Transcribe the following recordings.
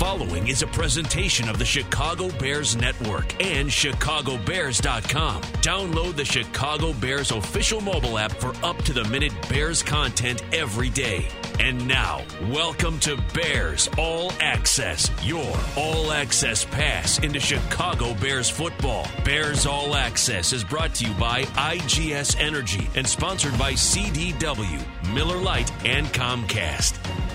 following is a presentation of the Chicago Bears Network and ChicagoBears.com. Download the Chicago Bears official mobile app for up-to-the-minute Bears content every day. And now, welcome to Bears All Access, your all-access pass into Chicago Bears football. Bears All Access is brought to you by IGS Energy and sponsored by CDW, Miller Lite, and Comcast.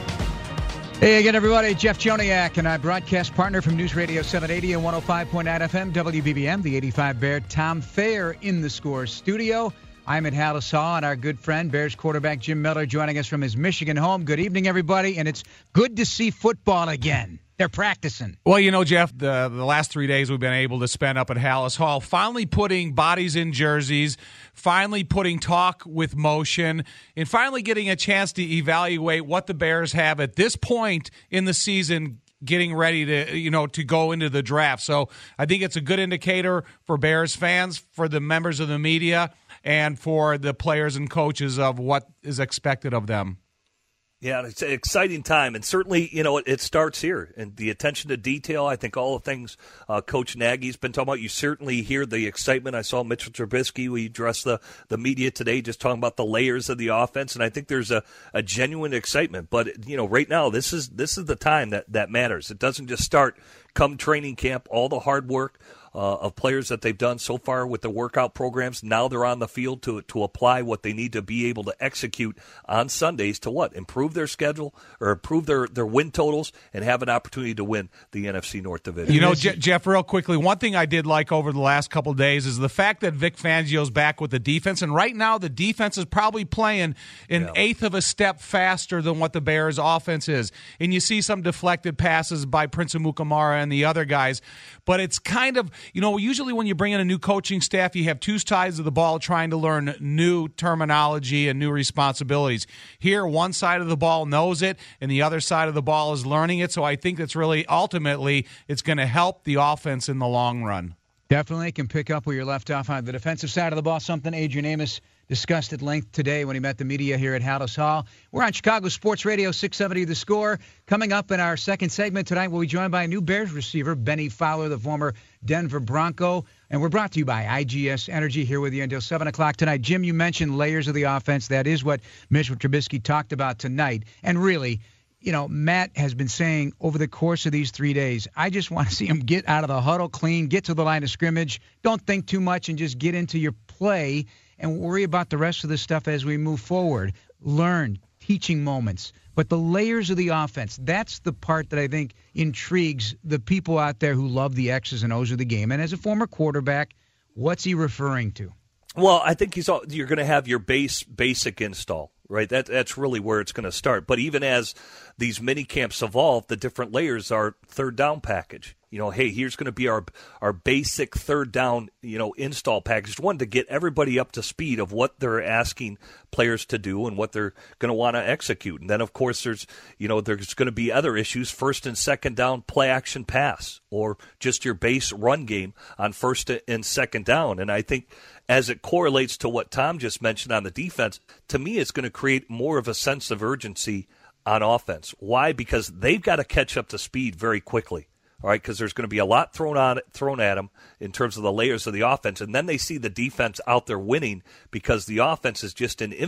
Hey again, everybody. Jeff Joniak and I, broadcast partner from News Radio 780 and 105.9 FM, WBBM, the 85 Bear. Tom Thayer in the Score studio. I'm at Halas Hall, and our good friend, Bears quarterback Jim Miller, joining us from his Michigan home. Good evening, everybody, and it's good to see football again. They're practicing. Well, you know, Jeff, the last 3 days we've been able to spend up at Halas Hall, finally putting bodies in jerseys, finally putting talk with motion, and finally getting a chance to evaluate what the Bears have at this point in the season, getting ready to go into the draft. So I think it's a good indicator for Bears fans, for the members of the media, and for the players and coaches of what is expected of them. Yeah, it's an exciting time, and certainly, it starts here. And the attention to detail, I think all the things Coach Nagy's been talking about, you certainly hear the excitement. I saw Mitchell Trubisky, we addressed the media today, just talking about the layers of the offense, and I think there's a genuine excitement. But, right now, this is the time that matters. It doesn't just start come training camp, all the hard work of players that they've done so far with the workout programs. Now they're on the field to apply what they need to be able to execute on Sundays to what? Improve their schedule or improve their win totals and have an opportunity to win the NFC North Division. Jeff, real quickly, one thing I did like over the last couple of days is the fact that Vic Fangio's back with the defense, and right now the defense is probably playing an eighth of a step faster than what the Bears' offense is. And you see some deflected passes by Prince Amukamara and the other guys, but it's kind of, usually when you bring in a new coaching staff, you have two sides of the ball trying to learn new terminology and new responsibilities. Here, one side of the ball knows it, and the other side of the ball is learning it. So I think that's really, ultimately, it's going to help the offense in the long run. Definitely can pick up where you're left off on the defensive side of the ball, something Adrian Amos discussed at length today when he met the media here at Halas Hall. We're on Chicago Sports Radio 670 The Score. Coming up in our second segment tonight, we'll be joined by a new Bears receiver, Benny Fowler, the former Denver Bronco. And we're brought to you by IGS Energy, here with you until 7 o'clock tonight. Jim, you mentioned layers of the offense. That is what Mitchell Trubisky talked about tonight. And really, Matt has been saying over the course of these 3 days, I just want to see him get out of the huddle clean, get to the line of scrimmage, don't think too much, and just get into your play and worry about the rest of the stuff as we move forward. Learn, teaching moments. But the layers of the offense, that's the part that I think intrigues the people out there who love the X's and O's of the game. And as a former quarterback, what's he referring to? Well, I think you're going to have your basic install, right? That's really where it's going to start. But even as these mini camps evolve, the different layers are third down package. Hey, here's going to be our basic third down, install package. One, to get everybody up to speed of what they're asking players to do and what they're going to want to execute. And then, of course, there's going to be other issues, first and second down play action pass, or just your base run game on first and second down. And I think as it correlates to what Tom just mentioned on the defense, to me it's going to create more of a sense of urgency on offense. Why? Because they've got to catch up to speed very quickly. All right, because there's going to be a lot thrown at them in terms of the layers of the offense, and then they see the defense out there winning because the offense is just in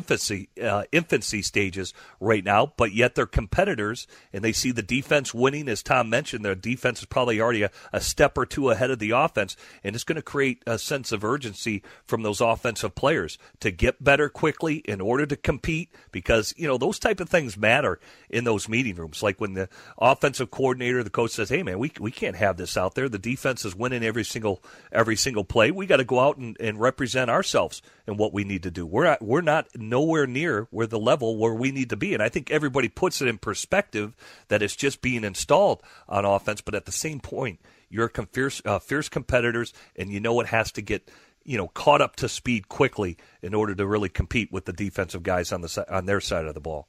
infancy stages right now. But yet they're competitors, and they see the defense winning. As Tom mentioned, their defense is probably already a step or two ahead of the offense, and it's going to create a sense of urgency from those offensive players to get better quickly in order to compete. Because those type of things matter in those meeting rooms, like when the offensive coordinator, the coach says, "Hey man, we can't have this out there. The defense is winning every single play. We got to go out and represent ourselves in what we need to do. We're not nowhere near where the level where we need to be." And I think everybody puts it in perspective that it's just being installed on offense. But at the same point, you're fierce competitors, and it has to get caught up to speed quickly in order to really compete with the defensive guys on their side of the ball.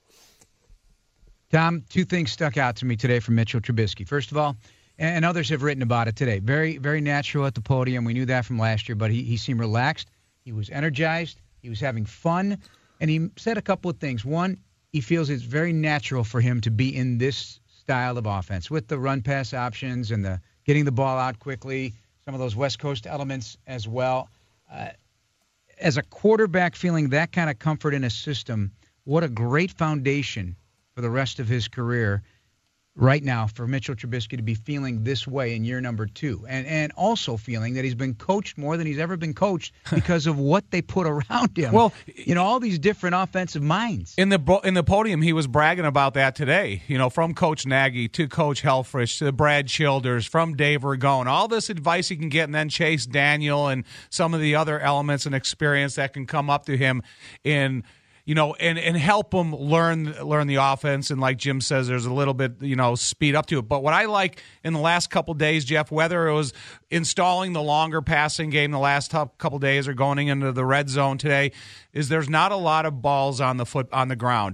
Tom, two things stuck out to me today from Mitchell Trubisky. First of all, and others have written about it today, very, very natural at the podium. We knew that from last year, but he seemed relaxed. He was energized. He was having fun. And he said a couple of things. One, he feels it's very natural for him to be in this style of offense with the run-pass options and the getting the ball out quickly, some of those West Coast elements as well. As a quarterback feeling that kind of comfort in a system, what a great foundation for the rest of his career right now for Mitchell Trubisky to be feeling this way in year number 2, and also feeling that he's been coached more than he's ever been coached because of what they put around him. Well, all these different offensive minds. In the podium, he was bragging about that today. From Coach Nagy to Coach Helfrich to Brad Childers, from Dave Ragone, all this advice he can get, and then Chase Daniel and some of the other elements and experience that can come up to him in. And help them learn the offense. And like Jim says, there's a little bit, speed up to it. But what I like in the last couple of days, Jeff, whether it was installing the longer passing game the last couple of days or going into the red zone today, is there's not a lot of balls on the ground.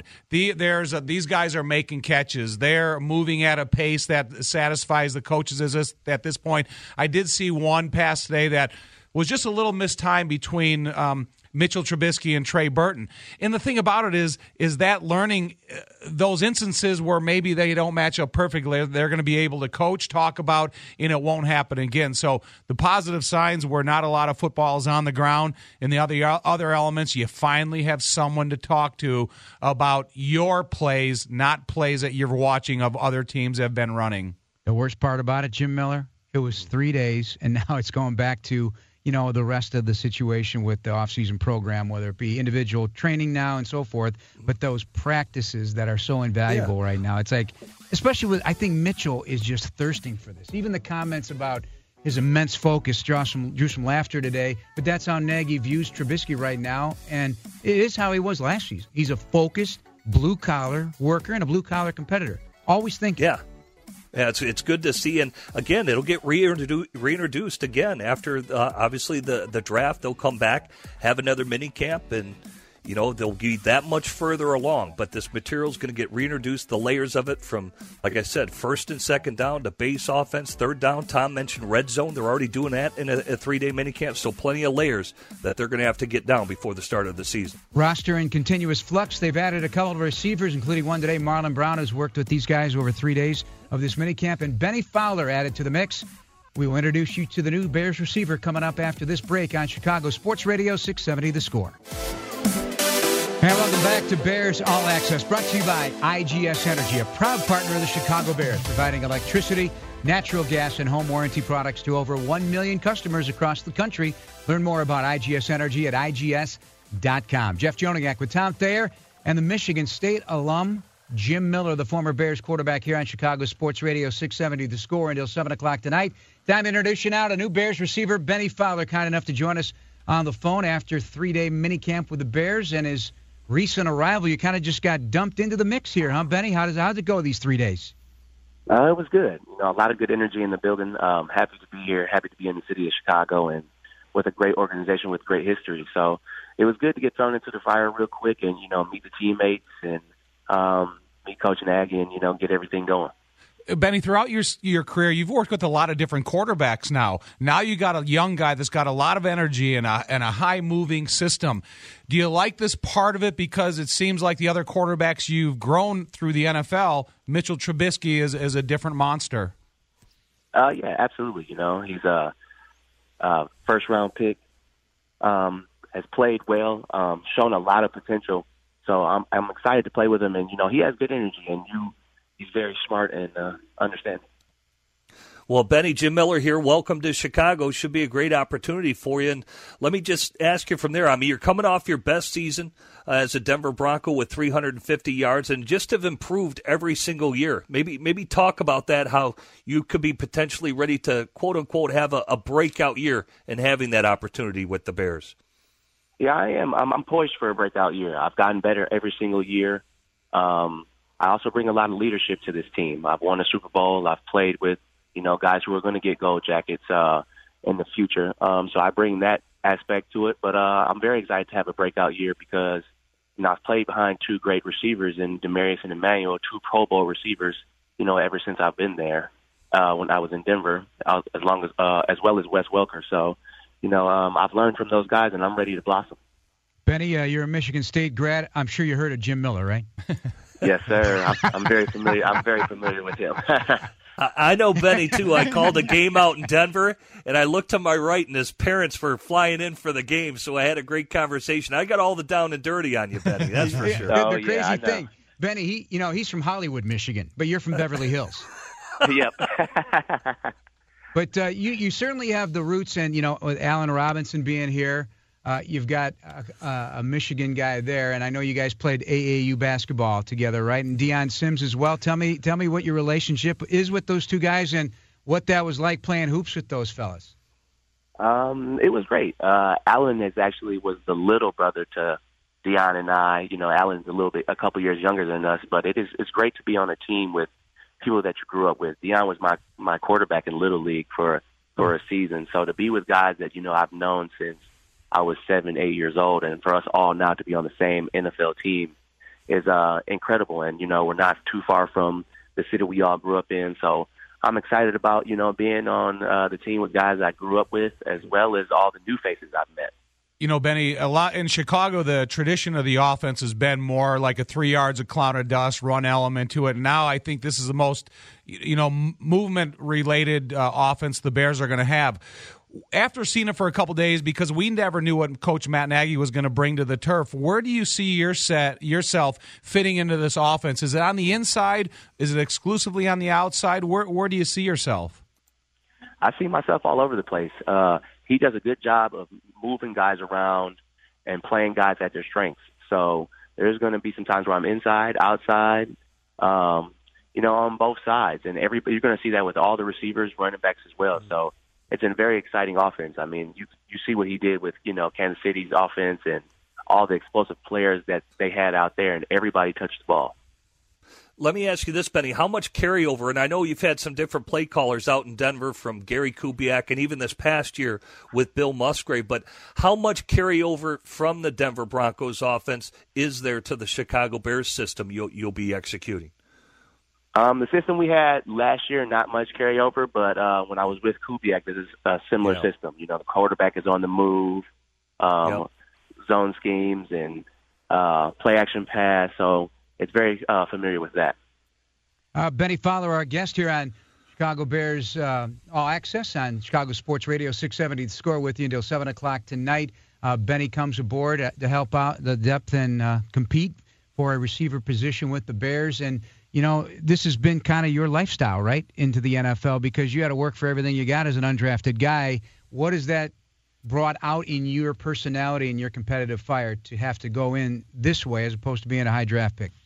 These guys are making catches. They're moving at a pace that satisfies the coaches at this point. I did see one pass today that was just a little mistimed between Mitchell Trubisky and Trey Burton. And the thing about it is that learning those instances where maybe they don't match up perfectly, they're going to be able to coach, talk about, and it won't happen again. So the positive signs were not a lot of footballs on the ground. And the other elements, you finally have someone to talk to about your plays, not plays that you're watching of other teams have been running. The worst part about it, Jim Miller, it was 3 days, and now it's going back to the rest of the situation with the offseason program, whether it be individual training now and so forth, but those practices that are so invaluable right now. It's like, especially I think Mitchell is just thirsting for this. Even the comments about his immense focus drew some laughter today, but that's how Nagy views Trubisky right now, and it is how he was last season. He's a focused, blue-collar worker and a blue-collar competitor. Always thinking. Yeah. Yeah, it's good to see, and again, it'll get reintroduced again after obviously the draft. They'll come back, have another mini camp, and they'll be that much further along. But this material is going to get reintroduced. The layers of it from, like I said, first and second down to base offense, third down. Tom mentioned red zone. They're already doing that in a 3-day mini camp. So plenty of layers that they're going to have to get down before the start of the season. Roster in continuous flux. They've added a couple of receivers, including one today. Marlon Brown has worked with these guys over 3 days of this minicamp, and Benny Fowler added to the mix. We will introduce you to the new Bears receiver coming up after this break on Chicago Sports Radio 670 The Score. And welcome back to Bears All Access, brought to you by IGS Energy, a proud partner of the Chicago Bears, providing electricity, natural gas, and home warranty products to over 1 million customers across the country. Learn more about IGS Energy at IGS.com. Jeff Joniak with Tom Thayer and the Michigan State alum Jim Miller, the former Bears quarterback, here on Chicago Sports Radio 670 The Score until 7 o'clock tonight. Time to introduce you now to new Bears receiver Benny Fowler, kind enough to join us on the phone after 3-day minicamp with the Bears and his recent arrival. You kind of just got dumped into the mix here, huh, Benny? How'd it go these 3 days? It was good. A lot of good energy in the building. Happy to be here. Happy to be in the city of Chicago and with a great organization with great history. So it was good to get thrown into the fire real quick and, meet the teammates and meet Coach Nagy and, get everything going. Benny, throughout your career, you've worked with a lot of different quarterbacks now. Now you got a young guy that's got a lot of energy and a high-moving system. Do you like this part of it because it seems like the other quarterbacks you've grown through the NFL, Mitchell Trubisky is a different monster? Yeah, absolutely. He's a first-round pick, has played well, shown a lot of potential. So I'm excited to play with him, and, he has good energy, and he's very smart and understanding. Well, Benny, Jim Miller here. Welcome to Chicago. Should be a great opportunity for you. And let me just ask you from there. I mean, you're coming off your best season as a Denver Bronco with 350 yards and just have improved every single year. Maybe talk about that, how you could be potentially ready to, quote-unquote, have a breakout year and having that opportunity with the Bears. Yeah, I am. I'm poised for a breakout year. I've gotten better every single year. I also bring a lot of leadership to this team. I've won a Super Bowl. I've played with, guys who are going to get gold jackets in the future. So I bring that aspect to it. But I'm very excited to have a breakout year because, I've played behind two great receivers in Demarius and Emmanuel, two Pro Bowl receivers, ever since I've been there when I was in Denver, as well as Wes Welker. So, I've learned from those guys, and I'm ready to blossom. Benny, you're a Michigan State grad. I'm sure you heard of Jim Miller, right? Yes, sir. I'm very familiar. I'm very familiar with him. I know Benny, too. I called a game out in Denver, and I looked to my right, and his parents were flying in for the game, so I had a great conversation. I got all the down and dirty on you, Benny. That's for sure. The crazy thing, Benny, he's from Hollywood, Michigan, but you're from Beverly Hills. Yep. But you certainly have the roots, and, with Allen Robinson being here, you've got a Michigan guy there, and I know you guys played AAU basketball together, right? And Deion Sims as well. Tell me what your relationship is with those two guys and what that was like playing hoops with those fellas. It was great. Allen was the little brother to Deion and I. Allen's a couple years younger than us, but it's great to be on a team with people that you grew up with. Deion was my quarterback in Little League for a season, so to be with guys that I've known since I was 7, 8 years old, and for us all now to be on the same NFL team is incredible. And we're not too far from the city we all grew up in, so I'm excited about being on the team with guys I grew up with, as well as all the new faces I've met. Benny, a lot in Chicago, the tradition of the offense has been more like a 3 yards of cloud of dust run element to it. Now I think this is the most, movement-related offense the Bears are going to have. After seeing it for a couple days, because we never knew what Coach Matt Nagy was going to bring to the turf, where do you see yourself fitting into this offense? Is it on the inside? Is it exclusively on the outside? Where do you see yourself? I see myself all over the place. He does a good job of moving guys around and playing guys at their strengths. So there's going to be some times where I'm inside, outside, on both sides. And you're going to see that with all the receivers, running backs as well. So it's a very exciting offense. I mean, you see what he did with, Kansas City's offense and all the explosive players that they had out there, and everybody touched the ball. Let me ask you this, Benny. How much carryover, and I know you've had some different play callers out in Denver from Gary Kubiak and even this past year with Bill Musgrave, but how much carryover from the Denver Broncos offense is there to the Chicago Bears system you'll be executing? The system we had last year, not much carryover, but when I was with Kubiak, this is a similar system. The quarterback is on the move, zone schemes, and play action pass, so it's very familiar with that. Benny Fowler, our guest here on Chicago Bears All Access on Chicago Sports Radio 670 The Score with you until 7 o'clock tonight. Benny comes aboard to help out the depth and compete for a receiver position with the Bears. And, this has been kind of your lifestyle, right, into the NFL, because you had to work for everything you got as an undrafted guy. What has that brought out in your personality and your competitive fire to have to go in this way as opposed to being a high draft pick?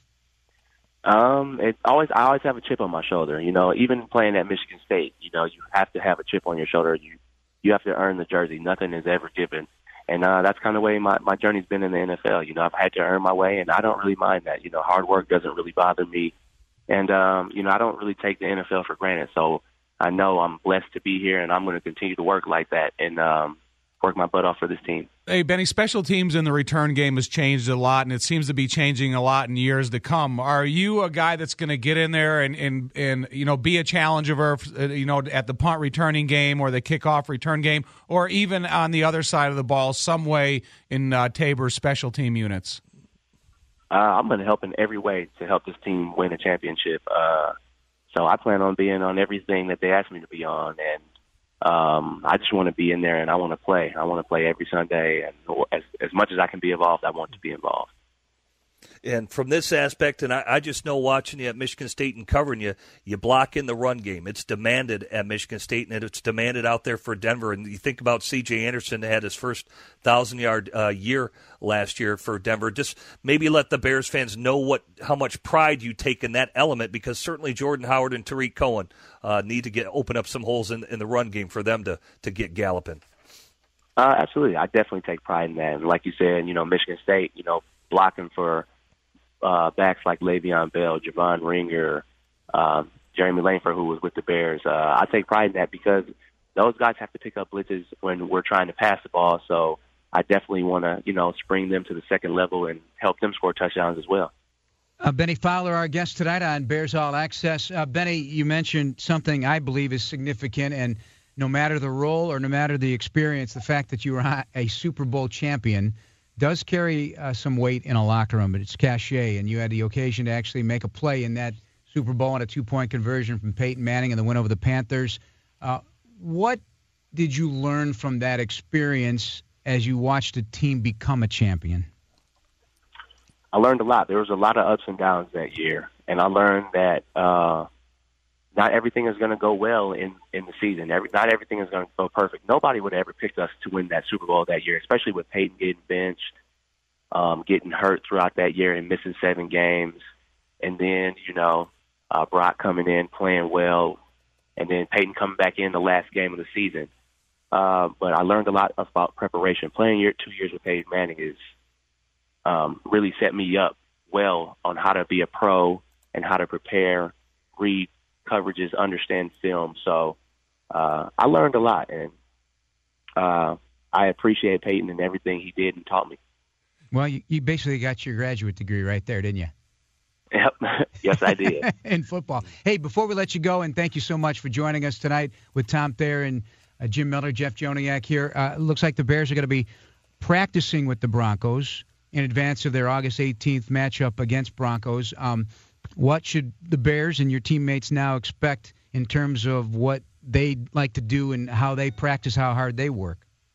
I always have a chip on my shoulder. Even playing at Michigan State, you have to have a chip on your shoulder. You have to earn the jersey. Nothing is ever given. And that's kind of the way my journey's been in the NFL. I've had to earn my way, and I don't really mind that. Hard work doesn't really bother me. And, I don't really take the NFL for granted. So I know I'm blessed to be here, and I'm going to continue to work like that and work my butt off for this team. Hey, Benny, special teams in the return game has changed a lot, and it seems to be changing a lot in years to come. Are you a guy that's going to get in there and be a challenger, at the punt returning game or the kickoff return game, or even on the other side of the ball some way in Tabor's special team units? I'm going to help in every way to help this team win a championship. So I plan on being on everything that they ask me to be on, and I just want to be in there, and I want to play. I want to play every Sunday, and as much as I can be involved, I want to be involved. And from this aspect, and I just know watching you at Michigan State and covering you, you block in the run game. It's demanded at Michigan State, and it's demanded out there for Denver. And you think about C.J. Anderson that had his first 1,000-yard year last year for Denver. Just maybe let the Bears fans know how much pride you take in that element, because certainly Jordan Howard and Tariq Cohen need to open up some holes in the run game for them to get galloping. Absolutely. I definitely take pride in that. And like you said, Michigan State, blocking for backs like Le'Veon Bell, Javon Ringer, Jeremy Langford, who was with the Bears. I take pride in that because those guys have to pick up blitzes when we're trying to pass the ball. So I definitely want to, spring them to the second level and help them score touchdowns as well. Benny Fowler, our guest tonight on Bears All Access. Benny, you mentioned something I believe is significant, and no matter the role or no matter the experience, the fact that you were a Super Bowl champion does carry some weight in a locker room, but it's cachet, and you had the occasion to actually make a play in that Super Bowl on a 2-point conversion from Peyton Manning and the win over the Panthers. What did you learn from that experience as you watched a team become a champion? I learned a lot. There was a lot of ups and downs that year, and I learned that not everything is going to go well in the season. Not everything is going to go perfect. Nobody would have ever picked us to win that Super Bowl that year, especially with Peyton getting benched, getting hurt throughout that year and missing 7 games. And then, Brock coming in, playing well, and then Peyton coming back in the last game of the season. But I learned a lot about preparation. Playing 2 years with Peyton Manning is really set me up well on how to be a pro and how to prepare, read coverages, understand film. So I learned a lot, and I appreciate Peyton and everything he did and taught me. Well, you basically got your graduate degree right there, didn't you? Yep. Yes, I did. In football. Hey, before we let you go, and thank you so much for joining us tonight with Tom Thayer and Jim Miller, Jeff Joniak here. It looks like the Bears are going to be practicing with the Broncos in advance of their August 18th matchup against Broncos. What should the Bears and your teammates now expect in terms of what they like to do and how they practice, how hard they work?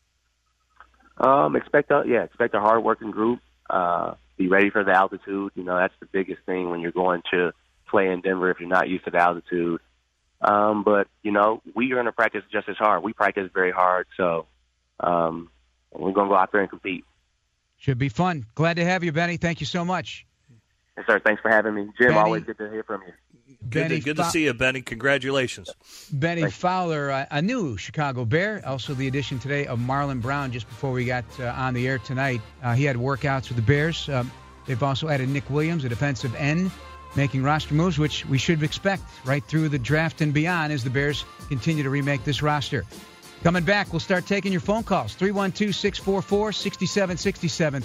Expect a hard-working group. Be ready for the altitude. That's the biggest thing when you're going to play in Denver if you're not used to the altitude. But, we are going to practice just as hard. We practice very hard, so we're going to go out there and compete. Should be fun. Glad to have you, Benny. Thank you so much. Yes, sir. Thanks for having me. Jim, Benny, always good to hear from you. Good to see you, Benny. Congratulations. Benny Thanks. Fowler, a new Chicago Bear, also the addition today of Marlon Brown just before we got on the air tonight. He had workouts with the Bears. They've also added Nick Williams, a defensive end, making roster moves, which we should expect right through the draft and beyond as the Bears continue to remake this roster. Coming back, we'll start taking your phone calls. 312-644-6767.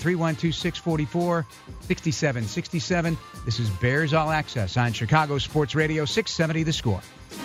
312-644-6767. This is Bears All Access on Chicago Sports Radio 670 The Score.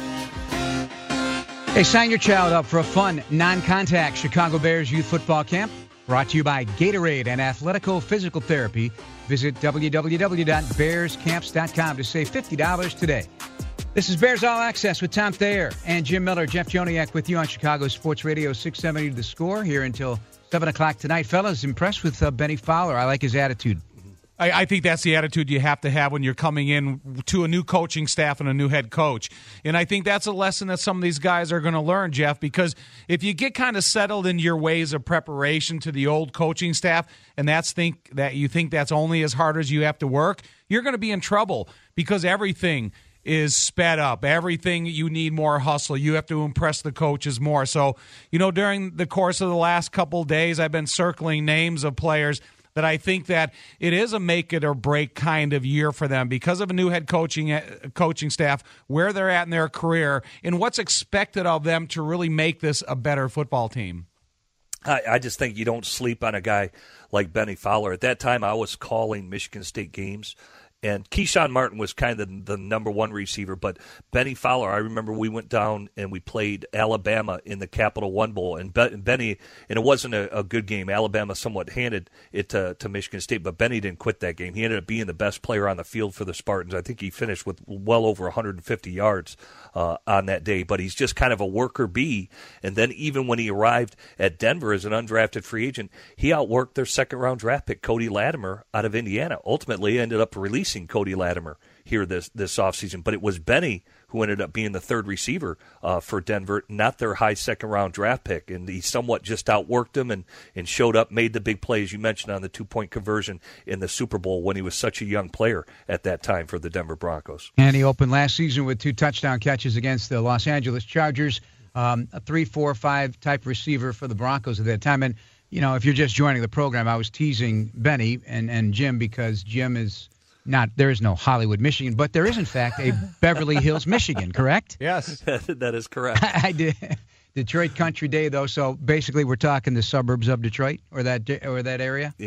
Hey, sign your child up for a fun, non-contact Chicago Bears youth football camp brought to you by Gatorade and Athletico Physical Therapy. Visit www.bearscamps.com to save $50 today. This is Bears All Access with Tom Thayer and Jim Miller. Jeff Joniak with you on Chicago Sports Radio 670 The Score here until 7 o'clock tonight. Fellas, impressed with Benny Fowler. I like his attitude. I think that's the attitude you have to have when you're coming in to a new coaching staff and a new head coach. And I think that's a lesson that some of these guys are going to learn, Jeff, because if you get kind of settled in your ways of preparation to the old coaching staff and you think that's only as hard as you have to work, you're going to be in trouble because everything is sped up. Everything, you need more hustle. You have to impress the coaches more. So, during the course of the last couple of days, I've been circling names of players that I think that it is a make it or break kind of year for them because of a new head coaching staff, where they're at in their career, and what's expected of them to really make this a better football team. I just think you don't sleep on a guy like Benny Fowler. At that time, I was calling Michigan State games, and Keyshawn Martin was kind of the number one receiver, but Benny Fowler, I remember we went down and we played Alabama in the Capital One Bowl, and Benny, and it wasn't a good game. Alabama somewhat handed it to Michigan State, but Benny didn't quit that game. He ended up being the best player on the field for the Spartans. I think he finished with well over 150 yards on that day, but he's just kind of a worker bee. And then even when he arrived at Denver as an undrafted free agent, he outworked their second-round draft pick, Cody Latimer, out of Indiana. Ultimately ended up releasing Cody Latimer here this offseason. But it was Benny who ended up being the third receiver for Denver, not their high second-round draft pick. And he somewhat just outworked them and showed up, made the big plays you mentioned on the 2-point conversion in the Super Bowl when he was such a young player at that time for the Denver Broncos. And he opened last season with 2 touchdown catches against the Los Angeles Chargers, a 3-4-5 type receiver for the Broncos at that time. And, if you're just joining the program, I was teasing Benny and Jim because Jim is there is no Hollywood, Michigan, but there is, in fact, a Beverly Hills, Michigan, correct? Yes. That is correct. I did. Detroit Country Day, though, so basically we're talking the suburbs of Detroit or that area? Yep.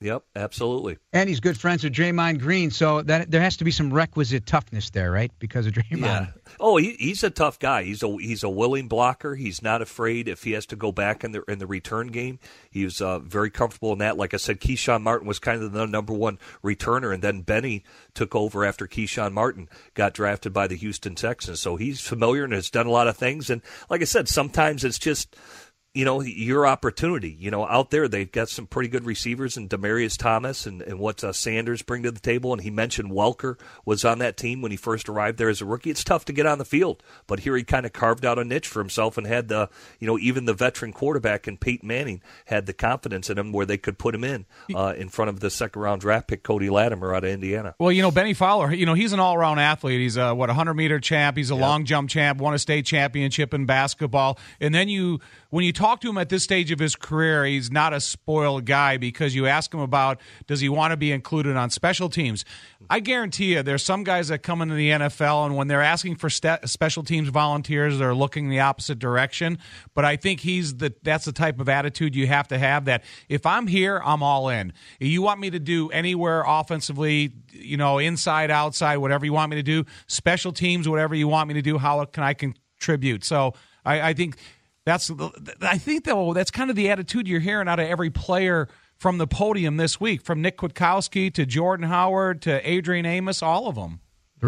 Yep, absolutely. And he's good friends with Draymond Green, so that there has to be some requisite toughness there, right? Because of Draymond. Yeah. Oh, he's a tough guy. He's a willing blocker. He's not afraid if he has to go back in the return game. He was very comfortable in that. Like I said, Keyshawn Martin was kind of the number one returner, and then Benny took over after Keyshawn Martin got drafted by the Houston Texans. So he's familiar and has done a lot of things. And like I said, sometimes it's just your opportunity. Out there they've got some pretty good receivers in Demaryius Thomas and what Sanders bring to the table. And he mentioned Welker was on that team when he first arrived there as a rookie. It's tough to get on the field, but here he kind of carved out a niche for himself and had even the veteran quarterback in Peyton Manning had the confidence in him where they could put him in front of the second-round draft pick Cody Latimer out of Indiana. Well, Benny Fowler, he's an all-around athlete. He's a 100-meter champ. He's a long jump champ, won a state championship in basketball. And then when you talk to him at this stage of his career, he's not a spoiled guy because you ask him about does he want to be included on special teams. I guarantee you there's some guys that come into the NFL, and when they're asking for special teams volunteers, they're looking the opposite direction. But I think that's the type of attitude you have to have, that if I'm here, I'm all in. If you want me to do anywhere offensively, inside, outside, whatever you want me to do, special teams, whatever you want me to do, how can I contribute? So I think that's kind of the attitude you're hearing out of every player from the podium this week, from Nick Kwiatkowski to Jordan Howard to Adrian Amos, all of them.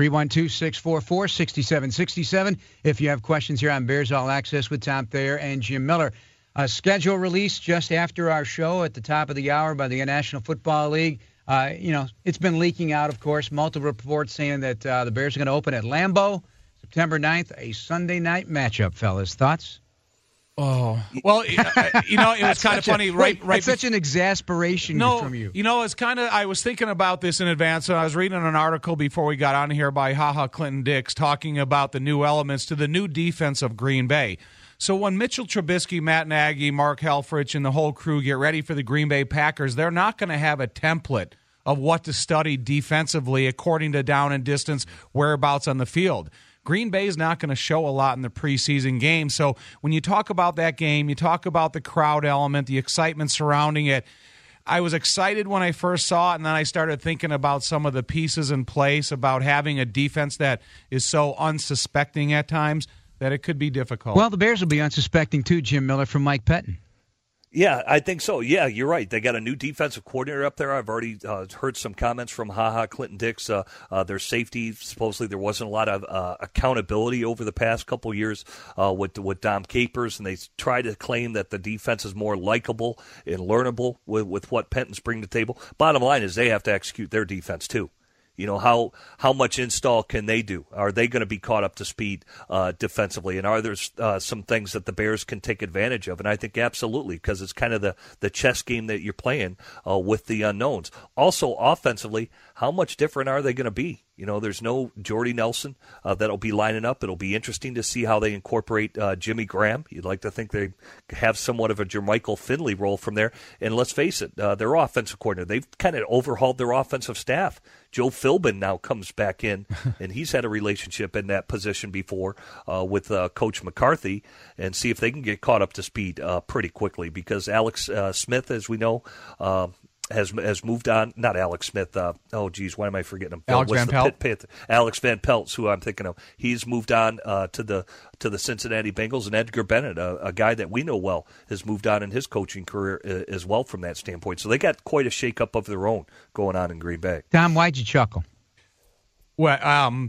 312-644-6767. If you have questions here on Bears All Access with Tom Thayer and Jim Miller. A schedule released just after our show at the top of the hour by the National Football League. It's been leaking out, of course, multiple reports saying that the Bears are going to open at Lambeau September 9th, a Sunday night matchup, fellas. Thoughts? Oh, well, it was kind of funny. Right. Such an exasperation from you. It's kind of, I was thinking about this in advance, and I was reading an article before we got on here by Clinton Dix talking about the new elements to the new defense of Green Bay. So when Mitchell Trubisky, Matt Nagy, Mark Helfrich, and the whole crew get ready for the Green Bay Packers, they're not going to have a template of what to study defensively according to down and distance whereabouts on the field. Green Bay is not going to show a lot in the preseason game. So when you talk about that game, you talk about the crowd element, the excitement surrounding it. I was excited when I first saw it, and then I started thinking about some of the pieces in place, about having a defense that is so unsuspecting at times that it could be difficult. Well, the Bears will be unsuspecting too, Jim Miller, from Mike Pettin. Yeah, I think so. Yeah, you're right. They got a new defensive coordinator up there. I've already heard some comments from Clinton Dix. Their safety, supposedly there wasn't a lot of accountability over the past couple of years with Dom Capers, and they try to claim that the defense is more likable and learnable with what Penton's bring to the table. Bottom line is they have to execute their defense too. How much install can they do? Are they going to be caught up to speed defensively? And are there some things that the Bears can take advantage of? And I think absolutely, because it's kind of the chess game that you're playing with the unknowns. Also, offensively, how much different are they going to be? There's no Jordy Nelson that'll be lining up. It'll be interesting to see how they incorporate Jimmy Graham. You'd like to think they have somewhat of a Jermichael Finley role from there. And let's face it, their offensive coordinator, they've kind of overhauled their offensive staff. Joe Philbin now comes back in, and he's had a relationship in that position before with Coach McCarthy, and see if they can get caught up to speed pretty quickly, because Alex Smith, as we know, has moved on. Not Alex Smith. Why am I forgetting him? Alex Van Pelt. Alex Van Pelt's who I'm thinking of. He's moved on to the Cincinnati Bengals, and Edgar Bennett, a guy that we know well, has moved on in his coaching career as well from that standpoint. So they got quite a shakeup of their own going on in Green Bay. Tom, why'd you chuckle? Well,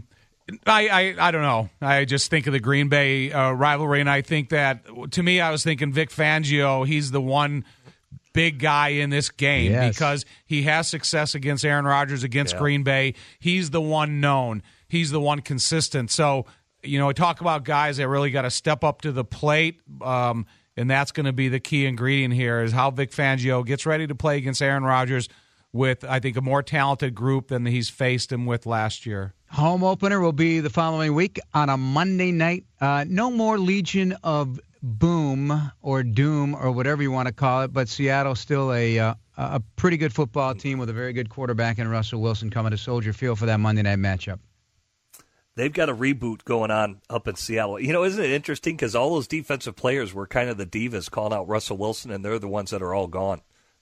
I don't know. I just think of the Green Bay rivalry, and I think that, to me, I was thinking Vic Fangio, he's the one big guy in this game because he has success against Aaron Rodgers, against Green Bay. He's the one known. He's the one consistent. So, talk about guys that really got to step up to the plate, and that's going to be the key ingredient here, is how Vic Fangio gets ready to play against Aaron Rodgers with, I think, a more talented group than he's faced him with last year. Home opener will be the following week on a Monday night. No more Legion of Boom or Doom or whatever you want to call it, but Seattle's still a pretty good football team with a very good quarterback in Russell Wilson coming to Soldier Field for that Monday night matchup. They've got a reboot going on up in Seattle. Isn't it interesting? Because all those defensive players were kind of the divas calling out Russell Wilson, and they're the ones that are all gone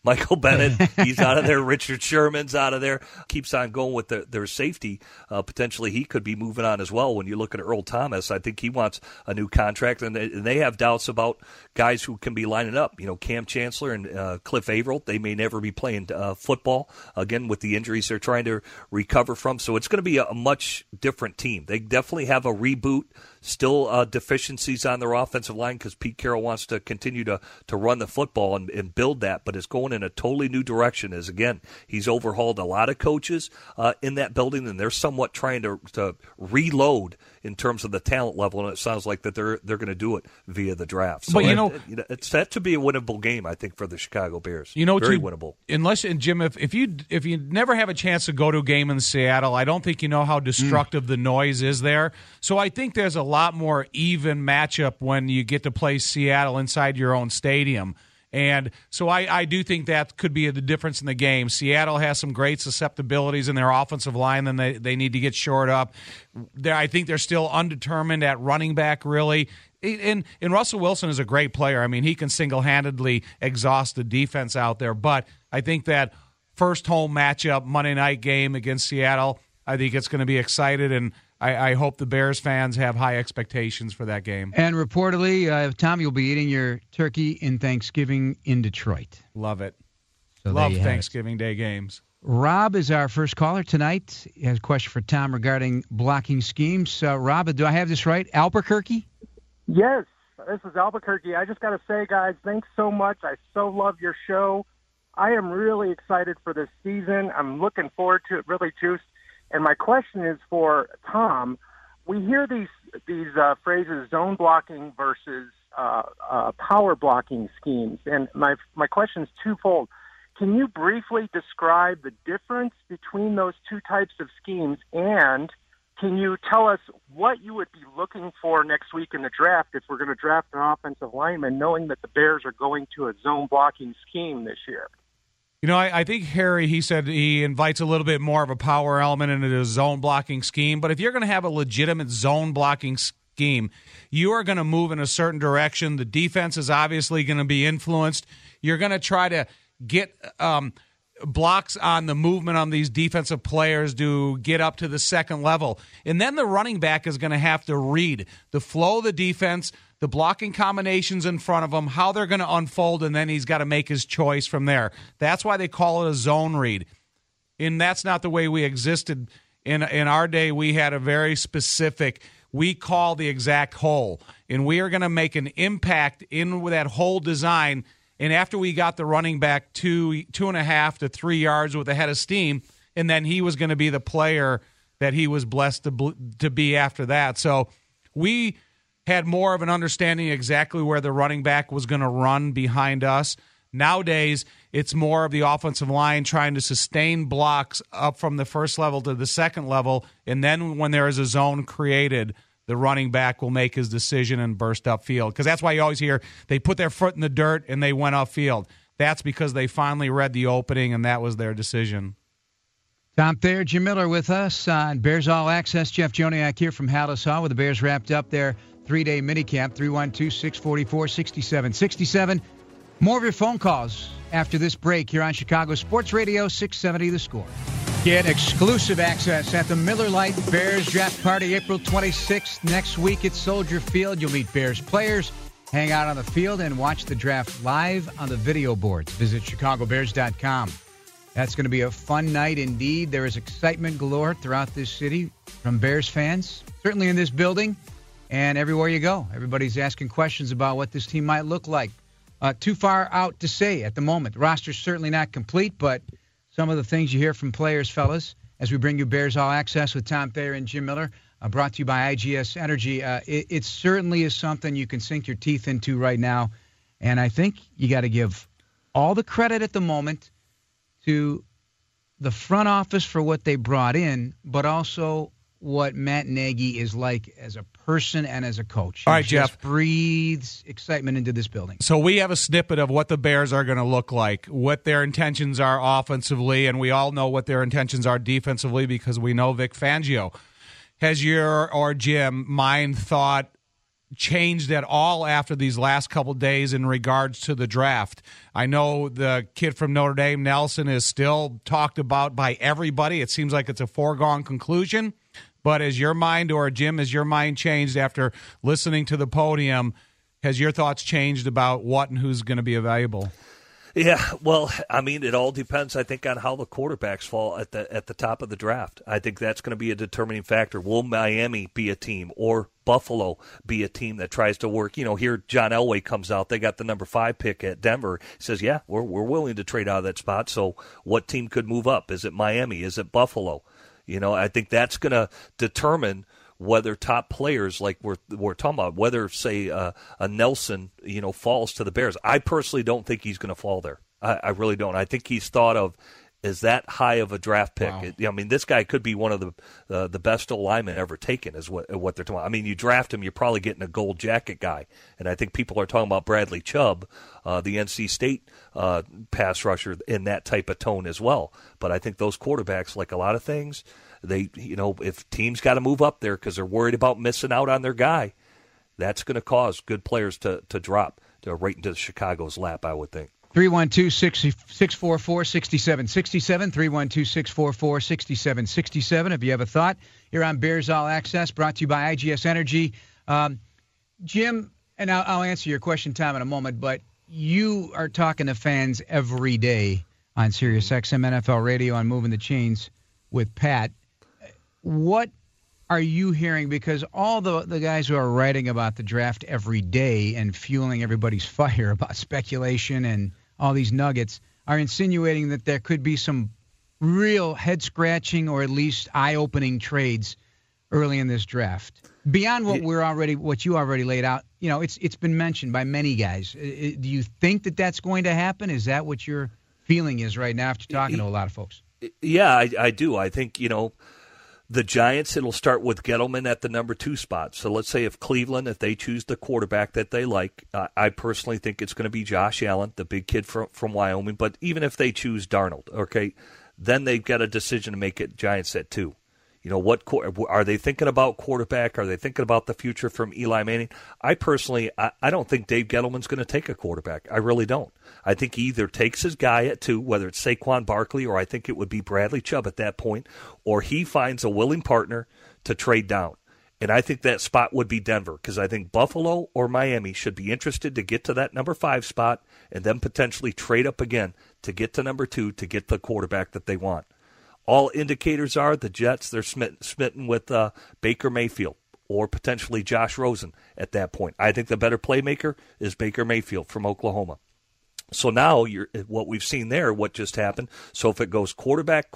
Michael Bennett, he's out of there. Richard Sherman's out of there. Keeps on going with their safety. Potentially he could be moving on as well. When you look at Earl Thomas, I think he wants a new contract, and they have doubts about guys who can be lining up. Cam Chancellor and Cliff Averill, they may never be playing football, again, with the injuries they're trying to recover from. So it's going to be a much different team. They definitely have a reboot. Still deficiencies on their offensive line because Pete Carroll wants to continue to run the football and build that, but it's going in a totally new direction. As again, he's overhauled a lot of coaches in that building, and they're somewhat trying to reload in terms of the talent level, and it sounds like that they're going to do it via the draft. So but it's set to be a winnable game, I think, for the Chicago Bears. Very winnable. And Jim, if you never have a chance to go to a game in Seattle, I don't think you know how destructive the noise is there. So I think there's a lot more even matchup when you get to play Seattle inside your own stadium. And so I do think that could be the difference in the game. Seattle has some great susceptibilities in their offensive line, and they need to get shored up. I think they're still undetermined at running back, really. And Russell Wilson is a great player. I mean, he can single-handedly exhaust the defense out there. But I think that first home matchup, Monday night game against Seattle, I think it's going to be excited, and I hope the Bears fans have high expectations for that game. And reportedly, Tom, you'll be eating your turkey in Thanksgiving in Detroit. Love it. So love Thanksgiving Day games. Rob is our first caller tonight. He has a question for Tom regarding blocking schemes. Rob, do I have this right? Albuquerque? Yes, this is Albuquerque. I just got to say, guys, thanks so much. I so love your show. I am really excited for this season. I'm looking forward to it, really, too. And my question is for Tom. We hear these phrases, zone blocking versus power blocking schemes. And my question is twofold. Can you briefly describe the difference between those two types of schemes? And can you tell us what you would be looking for next week in the draft if we're going to draft an offensive lineman, knowing that the Bears are going to a zone blocking scheme this year? I think Harry, he said he invites a little bit more of a power element into the zone blocking scheme. But if you're going to have a legitimate zone blocking scheme, you are going to move in a certain direction. The defense is obviously going to be influenced. You're going to try to get blocks on the movement on these defensive players to get up to the second level. And then the running back is going to have to read the flow of the defense, the blocking combinations in front of him, how they're going to unfold, and then he's got to make his choice from there. That's why they call it a zone read. And that's not the way we existed. In our day, we had a very specific, we call the exact hole. And we are going to make an impact in with that whole design. And after we got the running back 2.5 to 3 yards with a head of steam, and then he was going to be the player that he was blessed to be after that. So we had more of an understanding exactly where the running back was going to run behind us. Nowadays, it's more of the offensive line trying to sustain blocks up from the first level to the second level, and then when there is a zone created, the running back will make his decision and burst upfield. Because that's why you always hear they put their foot in the dirt and they went upfield. That's because they finally read the opening, and that was their decision. Tom Thayer, Jim Miller with us on Bears All Access. Jeff Joniak here from Hallis Hall with the Bears wrapped up their 3-day minicamp, 312-644-6767. More of your phone calls after this break here on Chicago Sports Radio 670 The Score. Get exclusive access at the Miller Lite Bears Draft Party April 26th. Next week at Soldier Field, you'll meet Bears players, hang out on the field, and watch the draft live on the video boards. Visit chicagobears.com. That's going to be a fun night indeed. There is excitement galore throughout this city from Bears fans, certainly in this building. And everywhere you go, everybody's asking questions about what this team might look like. Too far out to say at the moment. The roster's certainly not complete, but some of the things you hear from players, fellas, as we bring you Bears All Access with Tom Thayer and Jim Miller, brought to you by IGS Energy. It certainly is something you can sink your teeth into right now. And I think you got to give all the credit at the moment to the front office for what they brought in, but also what Matt Nagy is like as a person and as a coach. All right, He Jeff. just breathes excitement into this building. So we have a snippet of what the Bears are going to look like, what their intentions are offensively, and we all know what their intentions are defensively because we know Vic Fangio. Has your or Jim mind thought changed at all after these last couple days in regards to the draft? I know the kid from Notre Dame, Nelson, is still talked about by everybody. It seems like it's a foregone conclusion. But has your mind, or Jim, has your mind changed after listening to the podium? Has your thoughts changed about what and who's going to be available? Yeah, well, I mean, it all depends, I think, on how the quarterbacks fall at the top of the draft. I think that's going to be a determining factor. Will Miami be a team, or Buffalo be a team that tries to work? Here John Elway comes out. They got the number 5 pick at Denver. He says, yeah, we're willing to trade out of that spot. So what team could move up? Is it Miami? Is it Buffalo? I think that's going to determine whether top players like we're talking about, whether, say, a Nelson, falls to the Bears. I personally don't think he's going to fall there. I really don't. I think he's thought of as that high of a draft pick. Wow. I mean, this guy could be one of the best linemen ever taken, is what they're talking about. I mean, you draft him, you're probably getting a gold jacket guy. And I think people are talking about Bradley Chubb, the NC State pass rusher, in that type of tone as well. But I think those quarterbacks, like a lot of things, if teams got to move up there because they're worried about missing out on their guy, that's going to cause good players to drop right into Chicago's lap, I would think. 312-644-6767, 312-644-6767. If you have a thought, here on Bears All Access, brought to you by IGS Energy. Jim, and I'll answer your question, Tom, in a moment, but you are talking to fans every day on Sirius XM NFL Radio on Moving the Chains with Pat. What are you hearing? Because all the guys who are writing about the draft every day and fueling everybody's fire about speculation and all these nuggets are insinuating that there could be some real head-scratching or at least eye-opening trades early in this draft. Beyond what you already laid out, it's been mentioned by many guys. Do you think that that's going to happen? Is that what your feeling is right now after talking to a lot of folks? Yeah, I do. I think, the Giants, it'll start with Gettleman at the number 2 spot. So let's say if Cleveland, if they choose the quarterback that they like, I personally think it's going to be Josh Allen, the big kid from Wyoming. But even if they choose Darnold, okay, then they've got a decision to make at Giants at 2. What are they thinking about quarterback? Are they thinking about the future from Eli Manning? I personally, I don't think Dave Gettleman's going to take a quarterback. I really don't. I think he either takes his guy at 2, whether it's Saquon Barkley, or I think it would be Bradley Chubb at that point, or he finds a willing partner to trade down. And I think that spot would be Denver, because I think Buffalo or Miami should be interested to get to that number 5 spot and then potentially trade up again to get to number 2 to get the quarterback that they want. All indicators are the Jets, they're smitten with Baker Mayfield or potentially Josh Rosen at that point. I think the better playmaker is Baker Mayfield from Oklahoma. So now what we've seen there, what just happened, so if it goes quarterback,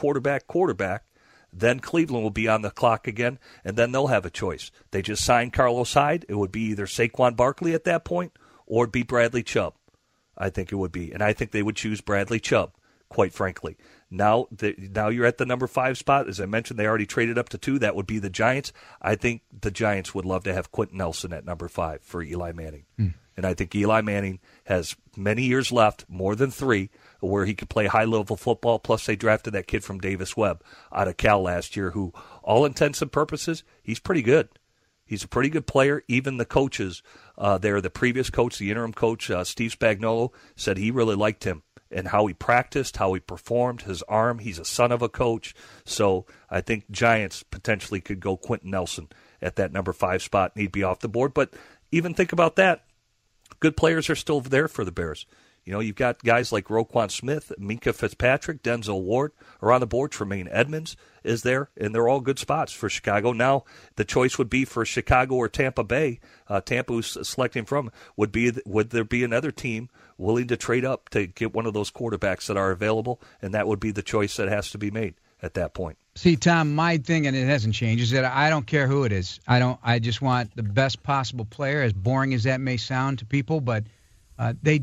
then Cleveland will be on the clock again, and then they'll have a choice. They just signed Carlos Hyde. It would be either Saquon Barkley at that point or it'd be Bradley Chubb. I think it would be. And I think they would choose Bradley Chubb, quite frankly. Now you're at the number 5 spot. As I mentioned, they already traded up to 2. That would be the Giants. I think the Giants would love to have Quentin Nelson at number 5 for Eli Manning. And I think Eli Manning has many years left, more than 3, where he could play high-level football. Plus, they drafted that kid from Davis Webb out of Cal last year who, all intents and purposes, he's pretty good. He's a pretty good player. Even the coaches there, the previous coach, the interim coach, Steve Spagnuolo, said he really liked him and how he practiced, how he performed, his arm. He's a son of a coach. So I think Giants potentially could go Quentin Nelson at that number 5 spot, and he'd be off the board. But even think about that. Good players are still there for the Bears. You've got guys like Roquan Smith, Minkah Fitzpatrick, Denzel Ward are on the board. Tremaine Edmonds is there, and they're all good spots for Chicago. Now, the choice would be for Chicago or Tampa Bay. Tampa, who's selecting from, would there be another team willing to trade up to get one of those quarterbacks that are available, and that would be the choice that has to be made at that point. See, Tom, my thing, and it hasn't changed, is that I don't care who it is. I just want the best possible player, as boring as that may sound to people, but they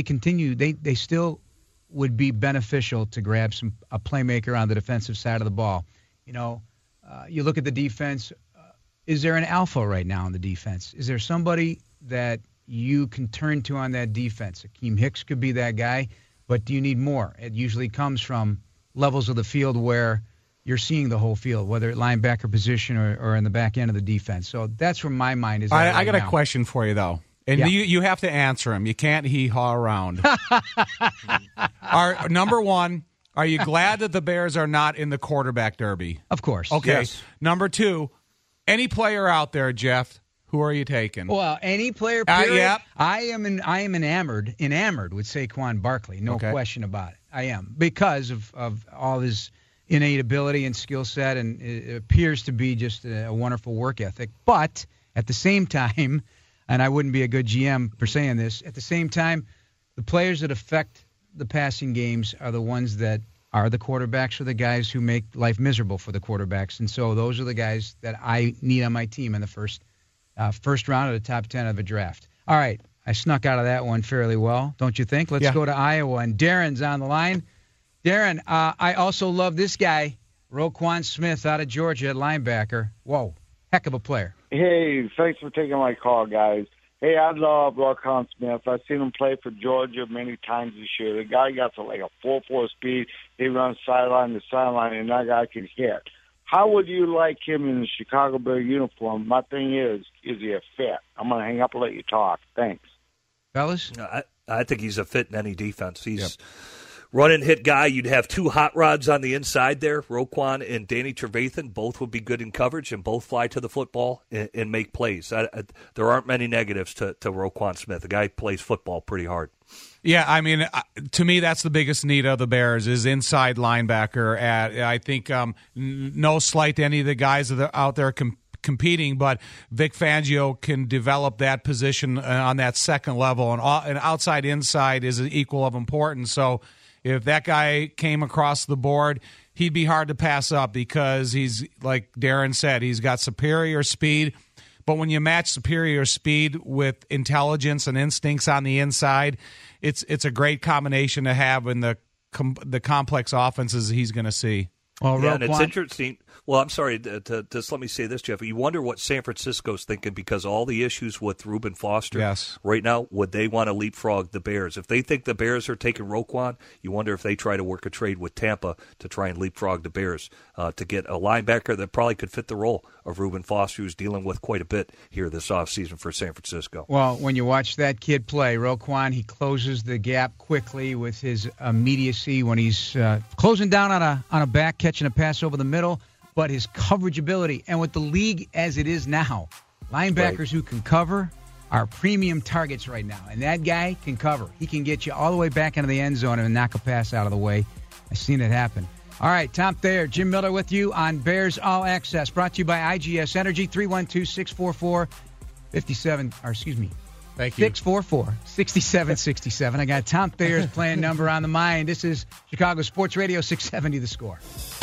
still would be beneficial to grab a playmaker on the defensive side of the ball. You look at the defense. Is there an alpha right now on the defense? Is there somebody that you can turn to on that defense? Akeem Hicks could be that guy, but do you need more? It usually comes from levels of the field where you're seeing the whole field, whether at linebacker position or in the back end of the defense. So that's where my mind is at. I got a question for you, though. And you have to answer him. You can't hee-haw around. Number one, are you glad that the Bears are not in the quarterback derby? Of course. Okay. Yes. Number two, any player out there, Jeff, who are you taking? Well, any player, period. Yeah. I am enamored with Saquon Barkley. No question about it. I am, because of all his innate ability and skill set, and it appears to be just a wonderful work ethic. But at the same time, and I wouldn't be a good GM for saying this, at the same time, the players that affect the passing games are the ones that are the quarterbacks, or the guys who make life miserable for the quarterbacks. And so those are the guys that I need on my team in the first round of the top 10 of a draft. All right, I snuck out of that one fairly well, don't you think? Let's go to Iowa, and Darren's on the line. Darren, I also love this guy, Roquan Smith out of Georgia, linebacker. Whoa, heck of a player. Hey, thanks for taking my call, guys. Hey, I love Roquan Smith. I've seen him play for Georgia many times this year. The guy got to like a 4.4 speed. He runs sideline to sideline, and that guy can hit. How would you like him in the Chicago Bear uniform? My thing is he a fit? I'm going to hang up and let you talk. Thanks. Fellas? I think he's a fit in any defense. He's run-and-hit guy. You'd have two hot rods on the inside there, Roquan and Danny Trevathan. Both would be good in coverage and both fly to the football and make plays. There aren't many negatives to Roquan Smith. The guy plays football pretty hard. Yeah, I mean, to me, that's the biggest need of the Bears is inside linebacker. I think no slight to any of the guys that are out there competing, but Vic Fangio can develop that position on that second level, and outside inside is equal of importance. So if that guy came across the board, he'd be hard to pass up because he's, like Darren said, he's got superior speed. But when you match superior speed with intelligence and instincts on the inside, it's a great combination to have in the complex offenses he's going to see. Well, and it's interesting. Well, I'm sorry, just let me say this, Jeff. You wonder what San Francisco's thinking because all the issues with Reuben Foster. Yes. Right now, would they want to leapfrog the Bears? If they think the Bears are taking Roquan, you wonder if they try to work a trade with Tampa to try and leapfrog the Bears to get a linebacker that probably could fit the role of Reuben Foster, who's dealing with quite a bit here this offseason for San Francisco. Well, when you watch that kid play, Roquan, he closes the gap quickly with his immediacy when he's closing down on a back, catching a pass over the middle. But his coverage ability, and with the league as it is now, linebackers who can cover are premium targets right now. And that guy can cover. He can get you all the way back into the end zone and knock a pass out of the way. I've seen it happen. All right, Tom Thayer, Jim Miller with you on Bears All Access, brought to you by IGS Energy, 312-644-57, or excuse me, Thank you. 644-6767. I got Tom Thayer's playing number on the mind. This is Chicago Sports Radio 670 The Score.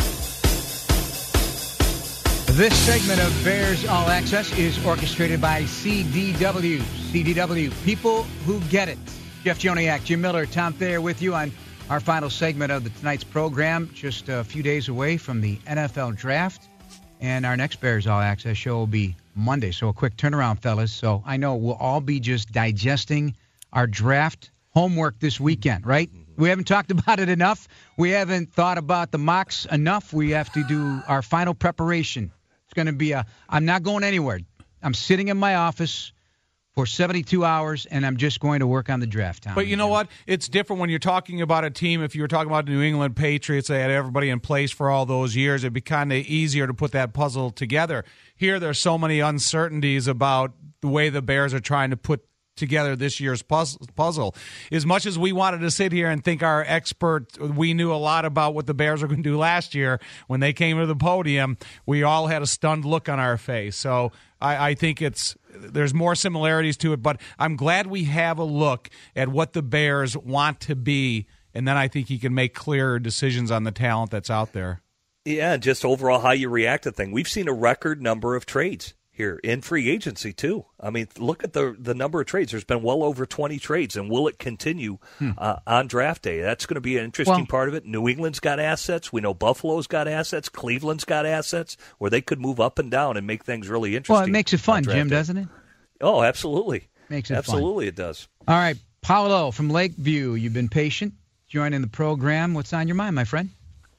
This segment of Bears All Access is orchestrated by CDW. CDW, people who get it. Jeff Joniak, Jim Miller, Tom Thayer with you on our final segment of tonight's program, just a few days away from the NFL Draft. And our next Bears All Access show will be Monday. So a quick turnaround, fellas. So I know we'll all be just digesting our draft homework this weekend, right? We haven't talked about it enough. We haven't thought about the mocks enough. We have to do our final preparation. It's going to be I'm not going anywhere. I'm sitting in my office for 72 hours, and I'm just going to work on the draft, Tom. But you know what? It's different when you're talking about a team. If you were talking about the New England Patriots, they had everybody in place for all those years. It'd be kind of easier to put that puzzle together. Here, there's so many uncertainties about the way the Bears are trying to put together this year's puzzle. As much as we wanted to sit here and think our expert, we knew a lot about what the Bears were going to do last year when they came to the podium, we all had a stunned look on our face. So I think there's more similarities to it, but I'm glad we have a look at what the Bears want to be, and then I think you can make clearer decisions on the talent that's out there. Yeah, just overall how you react to things. We've seen a record number of trades here in free agency, too. I mean, look at the number of trades. There's been well over 20 trades, and will it continue on draft day? That's going to be an interesting part of it. New England's got assets. We know Buffalo's got assets. Cleveland's got assets where they could move up and down and make things really interesting. Well, it makes it fun, Jim, doesn't it? Oh, absolutely. Makes it absolutely fun. It does. All right, Paolo from Lakeview, you've been patient, joining the program. What's on your mind, my friend?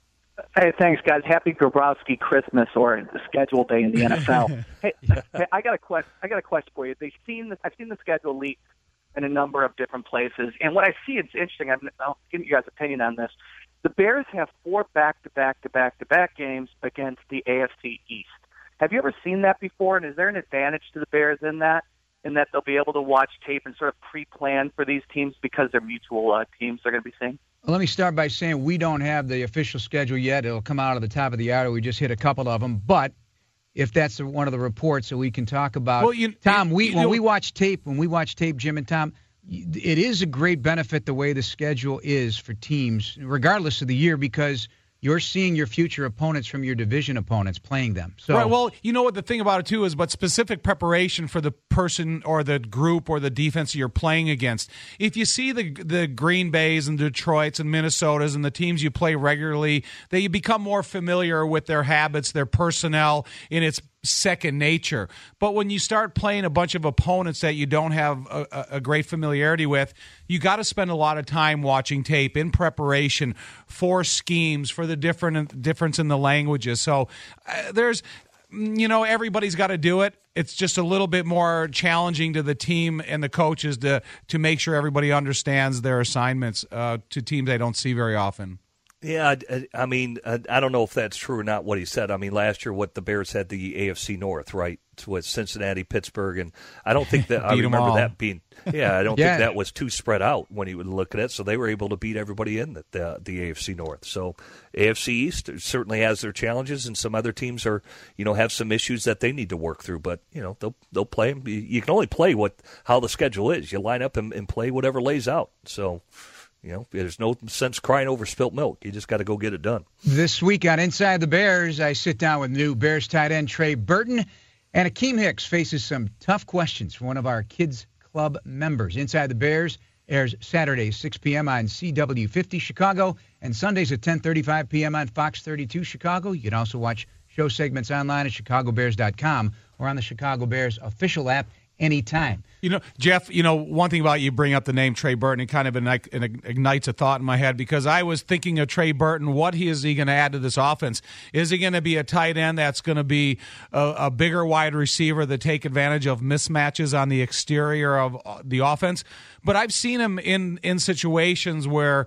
Hey, thanks, guys. Happy Grabowski Christmas or schedule day in the NFL. hey, I got a question for you. I've seen the schedule leaked in a number of different places, and what I see, it's interesting. I'll give you guys' opinion on this. The Bears have 4 back-to-back games against the AFC East. Have you ever seen that before? And is there an advantage to the Bears in that they'll be able to watch tape and sort of pre-plan for these teams because they're mutual teams they're going to be seeing? Well, let me start by saying we don't have the official schedule yet. It'll come out at the top of the hour. We just hit a couple of them. But if that's one of the reports that we can talk about. Well, Tom, when we watch tape, Jim and Tom, it is a great benefit the way the schedule is for teams, regardless of the year, because you're seeing your future opponents from your division opponents playing them. So, right, well, you know what the thing about it, too, is but specific preparation for the person or the group or the defense you're playing against. If you see the Green Bays and Detroits and Minnesotas and the teams you play regularly, that you become more familiar with their habits, their personnel in its second nature. But when you start playing a bunch of opponents that you don't have a great familiarity with, you got to spend a lot of time watching tape in preparation for schemes, for the difference in the languages. So there's, everybody's got to do it. It's just a little bit more challenging to the team and the coaches to make sure everybody understands their assignments to teams they don't see very often. Yeah, I mean, I don't know if that's true or not what he said. I mean, last year the Bears had the AFC North, right, with Cincinnati, Pittsburgh, and I don't think that I remember that being I don't think that was too spread out when he would look at it. So they were able to beat everybody in the AFC North. So AFC East certainly has their challenges, and some other teams are have some issues that they need to work through. But they'll play. You can only play how the schedule is. You line up and play whatever lays out. So. There's no sense crying over spilt milk. You just got to go get it done. This week on Inside the Bears, I sit down with new Bears tight end Trey Burton, and Akeem Hicks faces some tough questions from one of our Kids Club members. Inside the Bears airs Saturdays 6 p.m. on CW50 Chicago and Sundays at 10:35 p.m. on Fox 32 Chicago. You can also watch show segments online at chicagobears.com or on the Chicago Bears official app anytime. Jeff, one thing about you bring up the name Trey Burton, it kind of ignites a thought in my head, because I was thinking of Trey Burton. What is he going to add to this offense? Is he going to be a tight end that's going to be a bigger wide receiver that take advantage of mismatches on the exterior of the offense? But I've seen him in situations where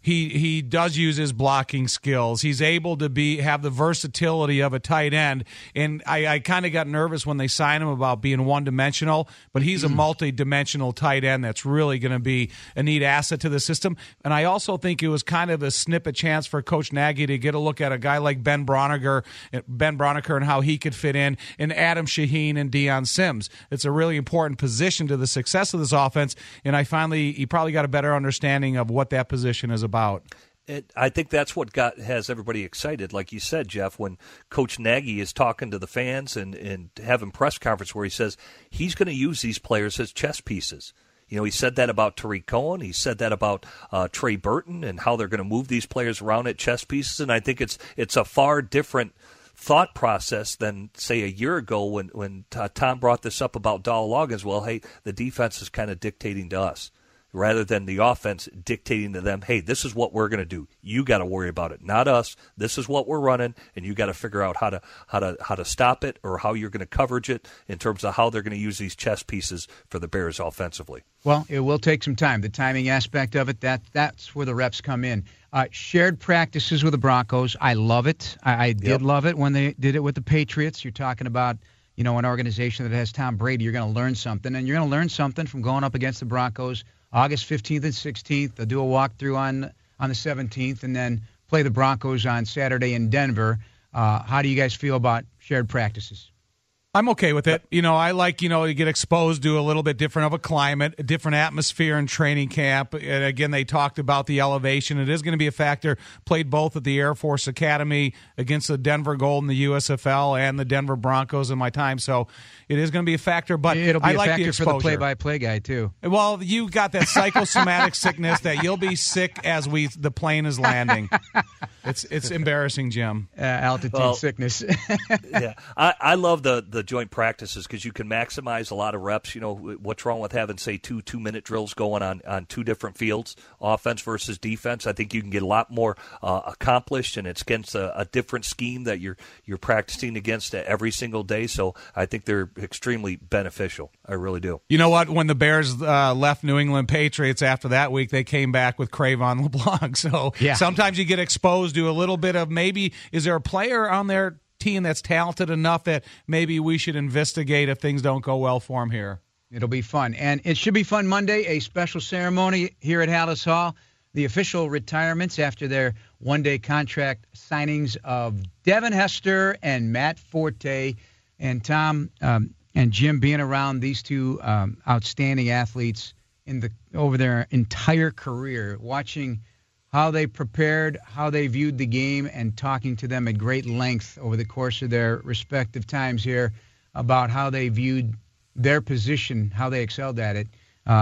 he does use his blocking skills. He's able to have the versatility of a tight end. And I kind of got nervous when they signed him about being one-dimensional, but he's a multi-dimensional tight end that's really going to be a neat asset to the system. And I also think it was kind of a snippet chance for Coach Nagy to get a look at a guy like Ben Broniker and how he could fit in, and Adam Shaheen and Deion Sims. It's a really important position to the success of this offense, and he probably got a better understanding of what that position is about. I think that's what has everybody excited. Like you said, Jeff, when Coach Nagy is talking to the fans and having press conference where he says he's going to use these players as chess pieces. He said that about Tariq Cohen. He said that about Trey Burton and how they're going to move these players around at chess pieces. And I think it's a far different thought process than, say, a year ago when Tom brought this up about Dowell Loggins. Well, hey, the defense is kind of dictating to us, rather than the offense dictating to them, hey, this is what we're going to do. You got to worry about it, not us. This is what we're running, and you got to figure out how to stop it, or how you're going to coverage it in terms of how they're going to use these chess pieces for the Bears offensively. Well, it will take some time. The timing aspect of it, that's where the reps come in. Shared practices with the Broncos, I love it. I did love it when they did it with the Patriots. You're talking about an organization that has Tom Brady. You're going to learn something, and you're going to learn something from going up against the Broncos August 15th and 16th. They'll do a walkthrough on the 17th, and then play the Broncos on Saturday in Denver. How do you guys feel about shared practices? I'm okay with it. I like, you get exposed to a little bit different of a climate, a different atmosphere in training camp. And again, they talked about the elevation. It is going to be a factor. Played both at the Air Force Academy against the Denver Gold in the USFL and the Denver Broncos in my time. So it is going to be a factor, but it'll be I a like factor the exposure. For the play-by-play guy, too. Well, you got that psychosomatic sickness that you'll be sick as the plane is landing. It's embarrassing, Jim. Altitude sickness. Yeah, I love the joint practices because you can maximize a lot of reps. You know, what's wrong with having, say, 2-minute drills going on two different fields, offense versus defense? I think you can get a lot more accomplished, and it's against a different scheme that you're practicing against every single day. So I think they're extremely beneficial. I really do. You know what? When the Bears left New England Patriots after that week, they came back with Cravon LeBlanc. So sometimes you get exposed to a little bit of maybe, is there a player on their team that's talented enough that maybe we should investigate if things don't go well for him here? It'll be fun. And it should be fun Monday, a special ceremony here at Hallis Hall. The official retirements after their one-day contract signings of Devin Hester and Matt Forte. And Tom and Jim, being around these two outstanding athletes over their entire career, watching how they prepared, how they viewed the game, and talking to them at great length over the course of their respective times here about how they viewed their position, how they excelled at it.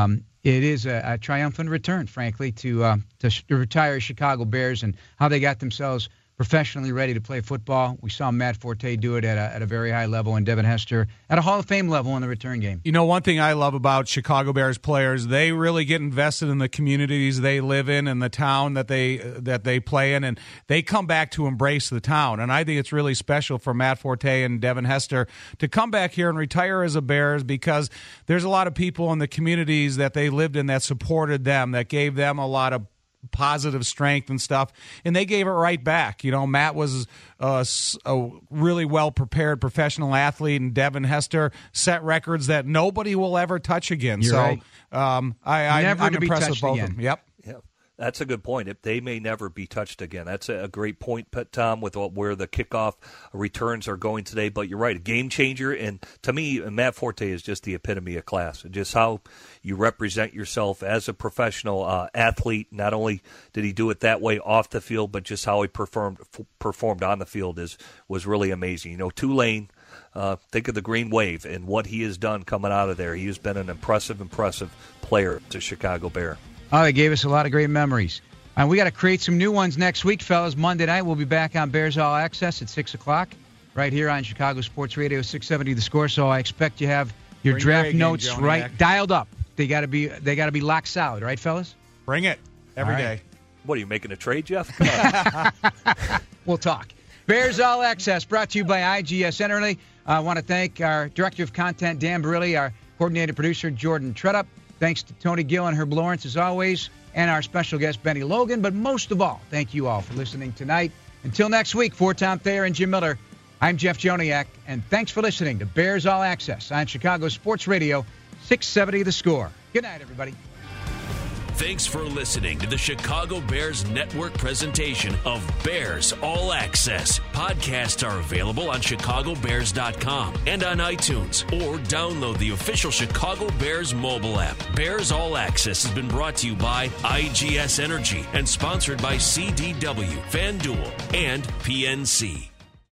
It is a triumphant return, frankly, to retire Chicago Bears and how they got themselves professionally ready to play football. We saw Matt Forte do it at a very high level, and Devin Hester at a Hall of Fame level in the return game. You know, one thing I love about Chicago Bears players, they really get invested in the communities they live in and the town that they play in, and they come back to embrace the town. And I think it's really special for Matt Forte and Devin Hester to come back here and retire as a Bears, because there's a lot of people in the communities that they lived in that supported them, that gave them a lot of positive strength and stuff, and they gave it right back. You know, Matt was a really well-prepared professional athlete, and Devin Hester set records that nobody will ever touch again. You're right. I'm impressed with both of them. Yep. Yeah. That's a good point. They may never be touched again. That's a great point, Tom, with where the kickoff returns are going today. But you're right, a game changer. And to me, Matt Forte is just the epitome of class. Just how you represent yourself as a professional athlete. Not only did he do it that way off the field, but just how he performed on the field was really amazing. You know, Tulane, think of the Green Wave and what he has done coming out of there. He has been an impressive player to Chicago Bear. Oh, they gave us a lot of great memories. And we got to create some new ones next week, fellas. Monday night, we'll be back on Bears All Access at 6 o'clock right here on Chicago Sports Radio 670 The Score. So I expect you have your draft notes dialed up. They got to be locked solid, right, fellas? Bring it every day. What, are you making a trade, Jeff? Come on. We'll talk. Bears All Access brought to you by IGS Enterly. I want to thank our Director of Content, Dan Barilli, our coordinated producer, Jordan Tredup. Thanks to Tony Gill and Herb Lawrence, as always, and our special guest, Benny Logan. But most of all, thank you all for listening tonight. Until next week, for Tom Thayer and Jim Miller, I'm Jeff Joniak, and thanks for listening to Bears All Access on Chicago Sports Radio 670 The Score. Good night, everybody. Thanks for listening to the Chicago Bears Network presentation of Bears All Access. Podcasts are available on ChicagoBears.com and on iTunes, or download the official Chicago Bears mobile app. Bears All Access has been brought to you by IGS Energy and sponsored by CDW, FanDuel, and PNC.